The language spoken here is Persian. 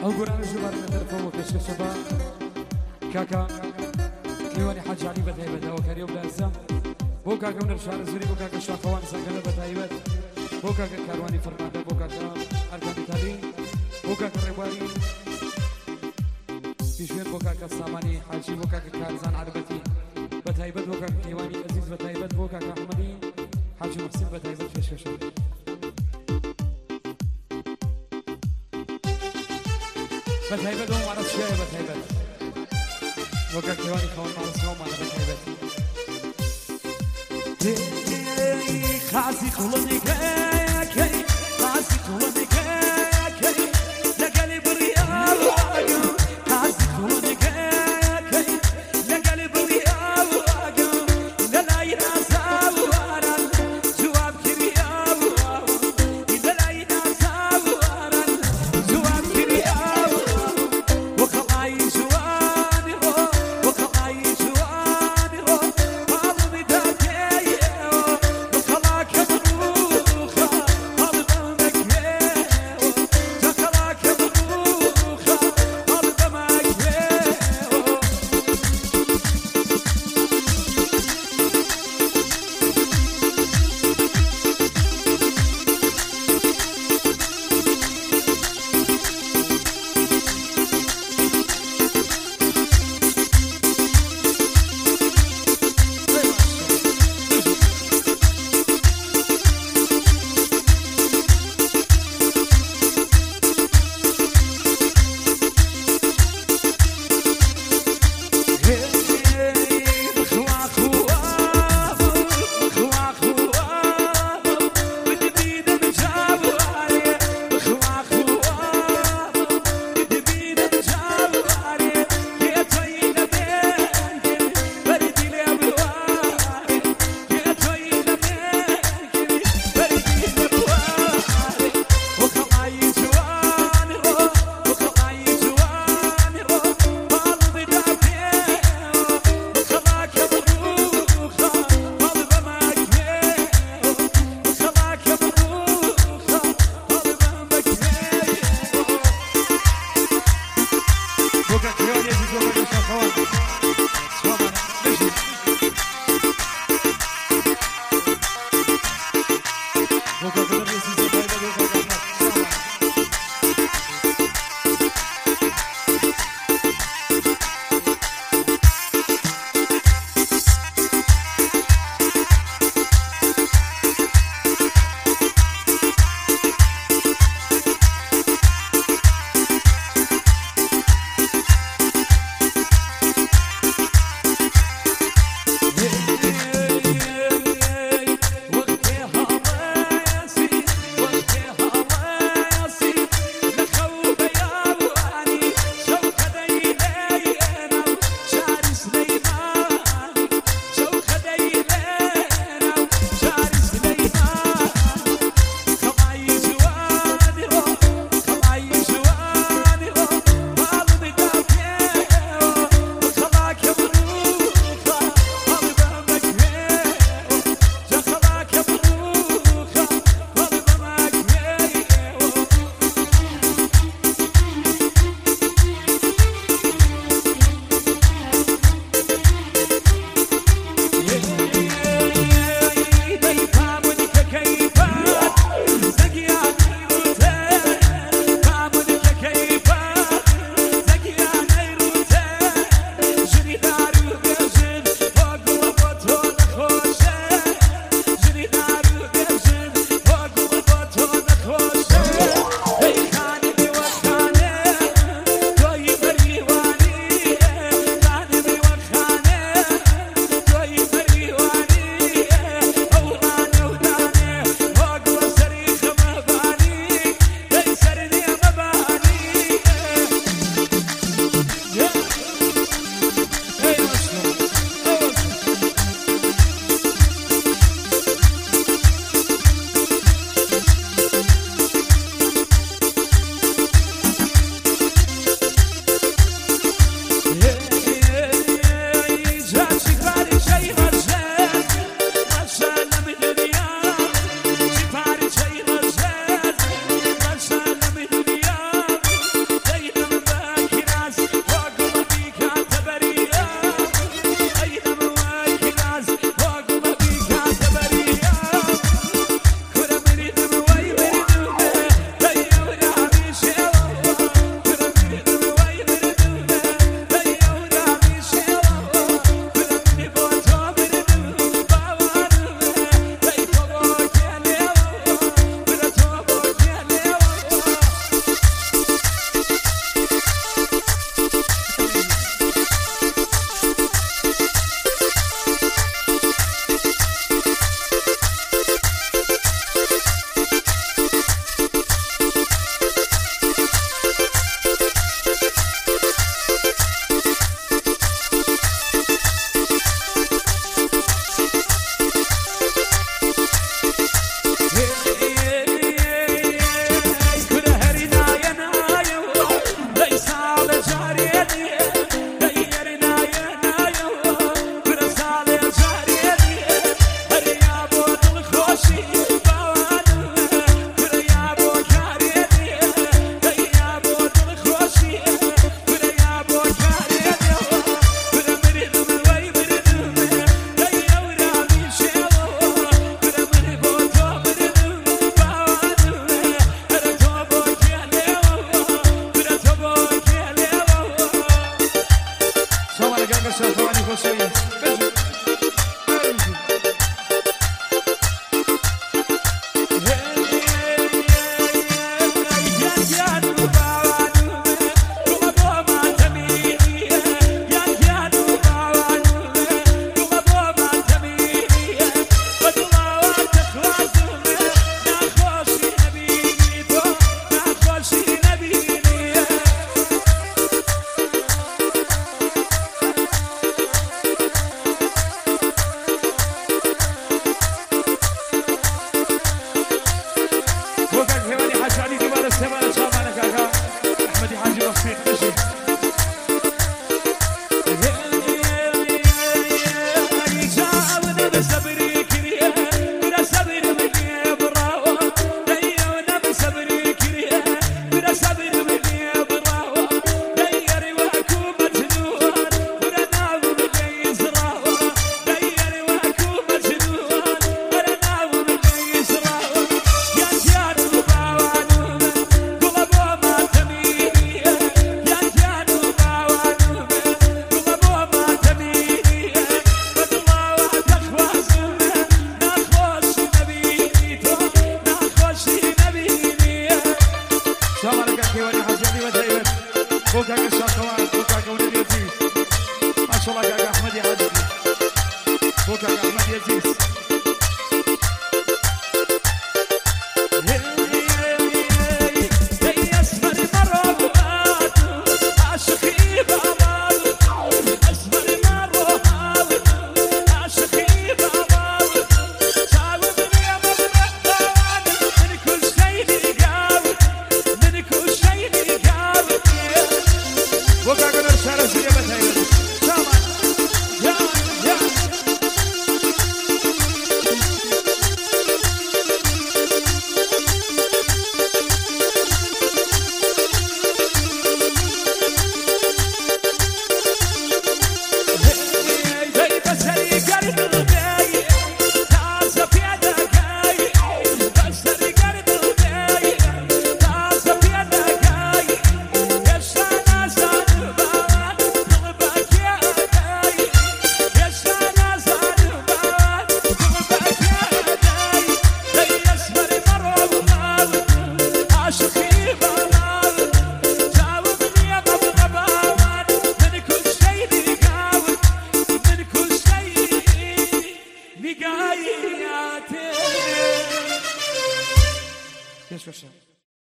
او قرآن الجبار من طرفه وكشف شباب كاكا كيواني حاج علي بتايبت او كاريو بلازم بو كاكا ونر شهر زوري بو كاكا شاخوان سنگل بتايبت بو كاكا كارواني فرمانده بو كاكا اركان تالي بو كاكا رباري بيشوين بو كاكا ساماني حاجي بو كاكا كارزان عربتي بتايبت بو كاكا كيواني عزيز بتايبت بو كاكا احمدي حاجي محسن بتايبت كشف بتايبت هم عرس شوية بتايبت وكا كيواني خوان عرس هم على بتايبت خاسي خلوني كي خاسي خلوني كي لقلي بريال خاسي خلوني كي لقلي بريال لا يناسب ورا جواب كريال لا يناسب ورا جواب كريال وخلاي جواني وخلاي جواني هذا بداية وخلاك مروخة هذا بوكا كشاكوان بوكا كوني يزيد ما شاء الله كاكا احمد يعجب بوكا احمد يزيد Yes, sir.